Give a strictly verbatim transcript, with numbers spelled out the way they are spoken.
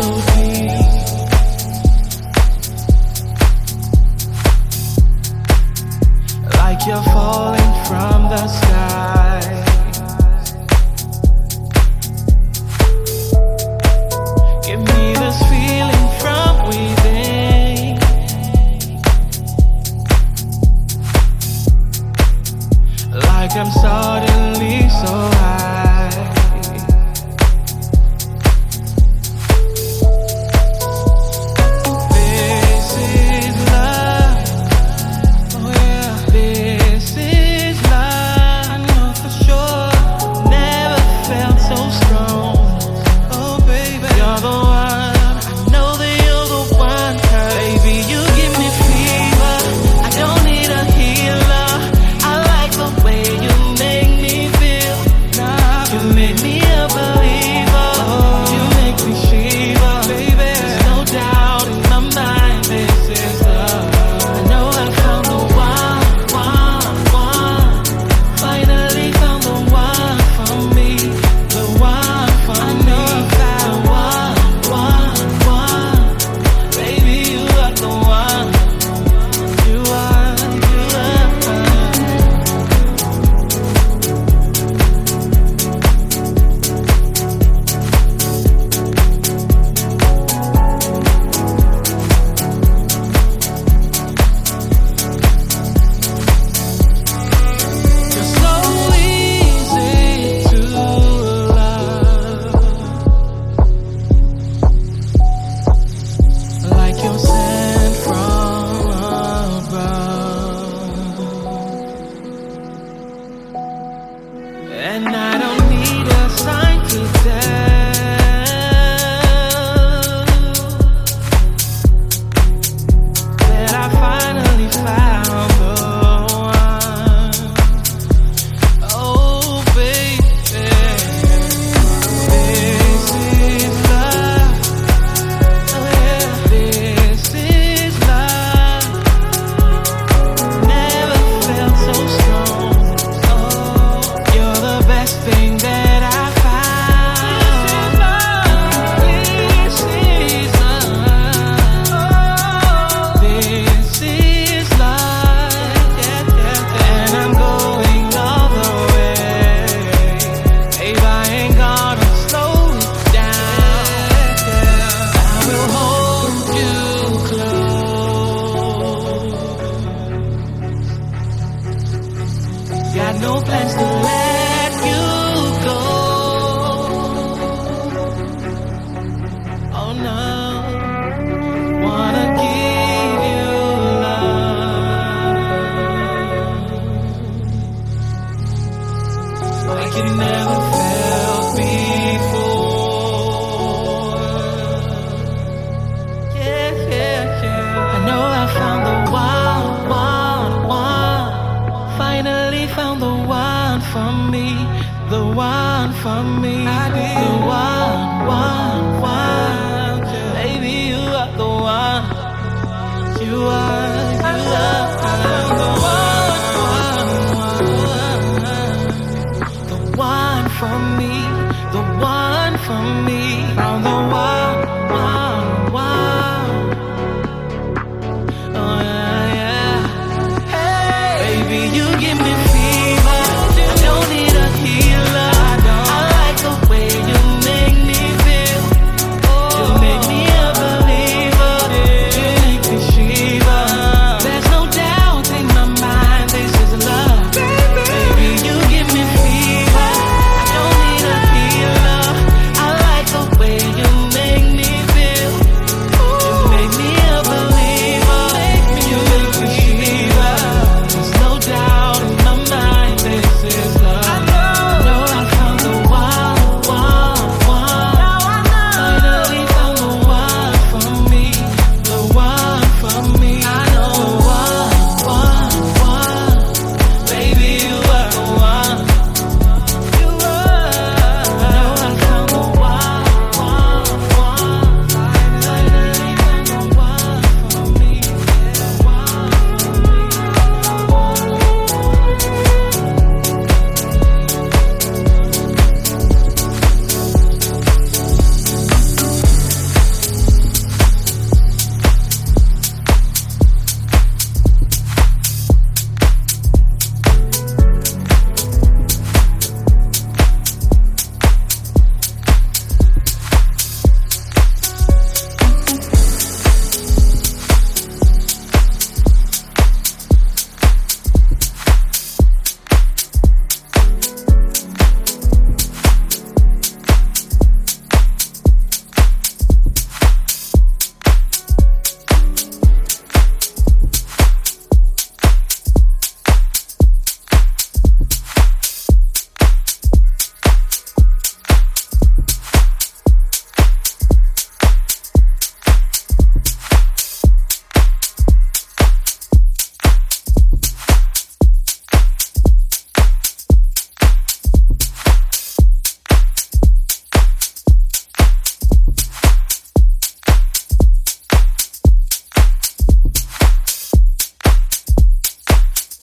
so deep. Like you're falling from the sky. Give me this feeling from within. Like I'm suddenly so high. This is love. Oh yeah. This is love. I know for sure. Never felt so strong. Oh baby, you're the one. I know that you're the one. Baby, you give me fever. I don't need a healer. I like the way you make me feel. Nah, you make me a believer. You make me shiver, baby. There's no doubt in my mind. This is love. I know I found the one, one, one. Finally found the one for me, the one for me. I know I found one, one, one. Baby, you are the one. You are, you are. You're so easy to love, like you're sent from above. And I don't need a sign to tell that I finally found the one. Oh baby, this is love. Oh yeah, this is love. Never felt so strong. Oh, you're the best thing that I found. This is love. This is love. And I'm going all the way. Babe, I ain't gonna slow it down. I will hold you close. Got no plans to let you go. Oh no. Wanna give you love like you never felt before. Yeah, yeah, yeah. I know I found the one, one, one. Finally found the one for me, the one for me, the one, one, one. Baby, you are the one. You are, you are the one, one, one. The one for me, the one for me. I'm the one.